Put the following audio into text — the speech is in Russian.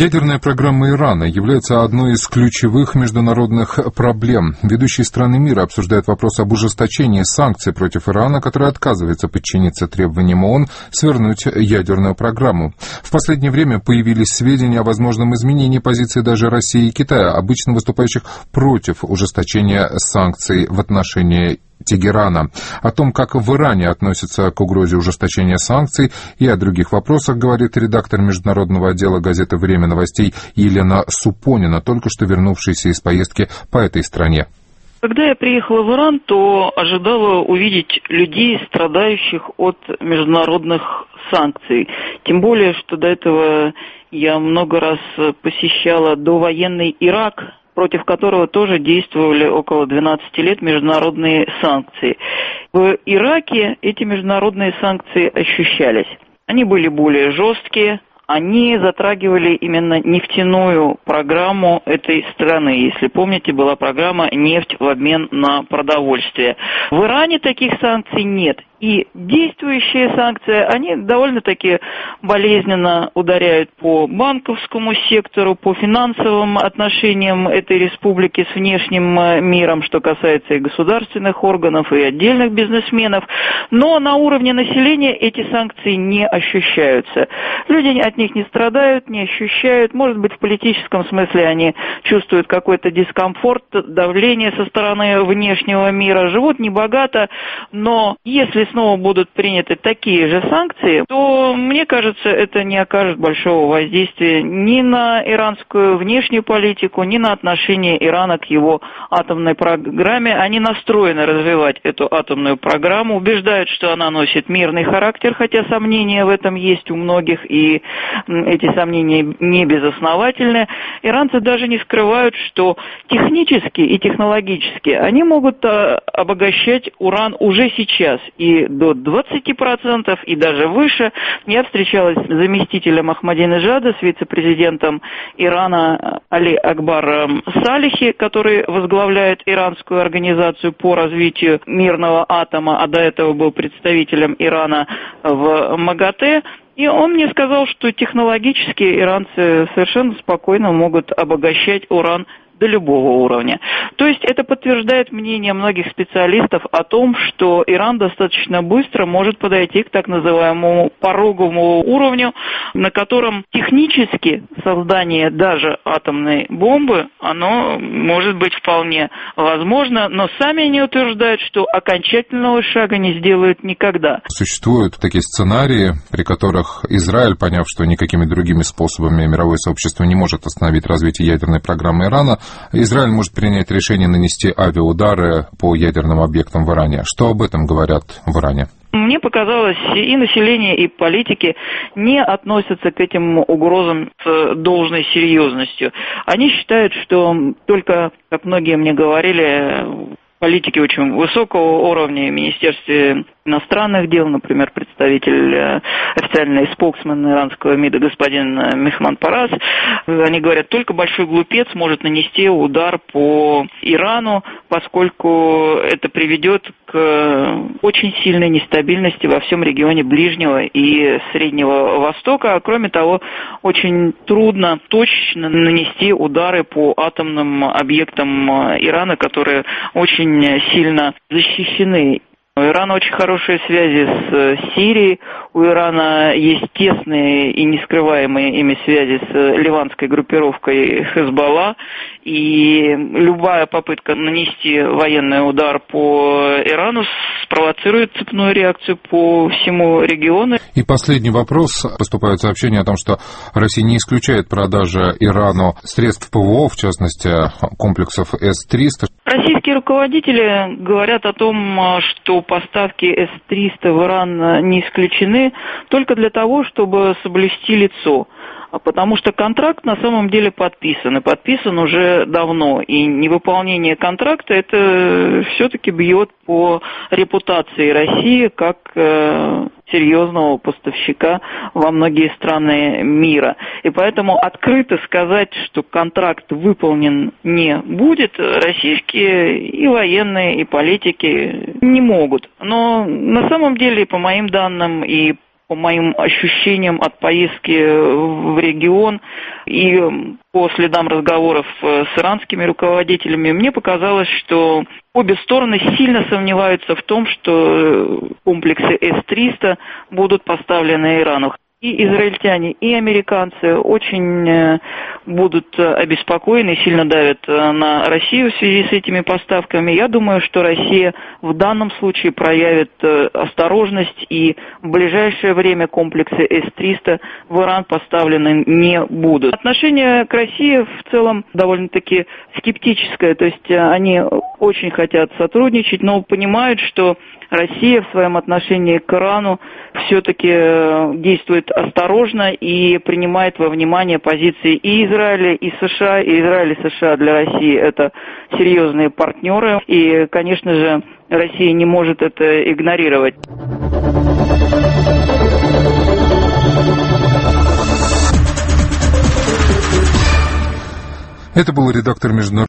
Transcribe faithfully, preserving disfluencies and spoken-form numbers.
Ядерная программа Ирана является одной из ключевых международных проблем. Ведущие страны мира обсуждают вопрос об ужесточении санкций против Ирана, который отказывается подчиниться требованиям ООН свернуть ядерную программу. В последнее время появились сведения о возможном изменении позиции даже России и Китая, обычно выступающих против ужесточения санкций в отношении Тегерана. О том, как в Иране относятся к угрозе ужесточения санкций и о других вопросах, говорит редактор международного отдела газеты «Время новостей» Елена Супонина, только что вернувшаяся из поездки по этой стране. Когда я приехала в Иран, то ожидала увидеть людей, страдающих от международных санкций. Тем более, что до этого я много раз посещала довоенный Ирак, против которого тоже действовали около двенадцати лет международные санкции. В Ираке эти международные санкции ощущались. Они были более жесткие, они затрагивали именно нефтяную программу этой страны. Если помните, была программа «Нефть в обмен на продовольствие». В Иране таких санкций нет. И действующие санкции, они довольно-таки болезненно ударяют по банковскому сектору, по финансовым отношениям этой республики с внешним миром, что касается и государственных органов, и отдельных бизнесменов. Но на уровне населения эти санкции не ощущаются. Люди от них не страдают, не ощущают. Может быть, в политическом смысле они чувствуют какой-то дискомфорт, давление со стороны внешнего мира. Живут небогато, но если снова будут приняты такие же санкции, то, мне кажется, это не окажет большого воздействия ни на иранскую внешнюю политику, ни на отношение Ирана к его атомной программе. Они настроены развивать эту атомную программу, убеждают, что она носит мирный характер, хотя сомнения в этом есть у многих, и эти сомнения не безосновательны. Иранцы даже не скрывают, что технически и технологически они могут обогащать уран уже сейчас, и до двадцати процентов, и даже выше. Я встречалась с заместителем Ахмадинеджада, с вице-президентом Ирана Али Акбар Салихи, который возглавляет иранскую организацию по развитию мирного атома, а до этого был представителем Ирана в МАГАТЭ. И он мне сказал, что технологически иранцы совершенно спокойно могут обогащать уран до любого уровня. То есть это подтверждает мнение многих специалистов о том, что Иран достаточно быстро может подойти к так называемому пороговому уровню, на котором технически создание даже атомной бомбы, оно может быть вполне возможно, но сами они утверждают, что окончательного шага не сделают никогда. Существуют такие сценарии, при которых Израиль, поняв, что никакими другими способами мировое сообщество не может остановить развитие ядерной программы Ирана, Израиль может принять решение нанести авиаудары по ядерным объектам в Иране. Что об этом говорят в Иране? Мне показалось, и население, и политики не относятся к этим угрозам с должной серьезностью. Они считают, что только, как многие мне говорили, политики очень высокого уровня, в Министерстве иностранных дел, например, представитель, официальный споксмен иранского МИДа господин Мехман Парас, они говорят, только большой глупец может нанести удар по Ирану, поскольку это приведет к очень сильной нестабильности во всем регионе Ближнего и Среднего Востока, а кроме того, очень трудно точно нанести удары по атомным объектам Ирана, которые очень сильно защищены. У Ирана очень хорошие связи с Сирией, у Ирана есть тесные и нескрываемые ими связи с ливанской группировкой Хезболла, и любая попытка нанести военный удар по Ирану спровоцирует цепную реакцию по всему региону. И последний вопрос. Поступают сообщения о том, что Россия не исключает продажи Ирану средств ПВО, в частности, комплексов эс триста. Российские руководители говорят о том, что поставки эс триста в Иран не исключены только для того, чтобы соблюсти лицо. Потому что контракт на самом деле подписан, и подписан уже давно. И невыполнение контракта, это все-таки бьет по репутации России как э, серьезного поставщика во многие страны мира. И поэтому открыто сказать, что контракт выполнен не будет, российские и военные, и политики не могут. Но на самом деле, по моим данным, и по моим ощущениям от поездки в регион и по следам разговоров с иранскими руководителями, мне показалось, что обе стороны сильно сомневаются в том, что комплексы эс триста будут поставлены Ирану. И израильтяне, и американцы очень будут обеспокоены, сильно давят на Россию в связи с этими поставками. Я думаю, что Россия в данном случае проявит осторожность, и в ближайшее время комплексы эс триста в Иран поставлены не будут. Отношение к России в целом довольно-таки скептическое, то есть они очень хотят сотрудничать, но понимают, что Россия в своем отношении к Ирану все-таки действует осторожно и принимает во внимание позиции и Израиля, и США. И Израиль и США для России это серьезные партнеры. И, конечно же, Россия не может это игнорировать. Это был редактор международного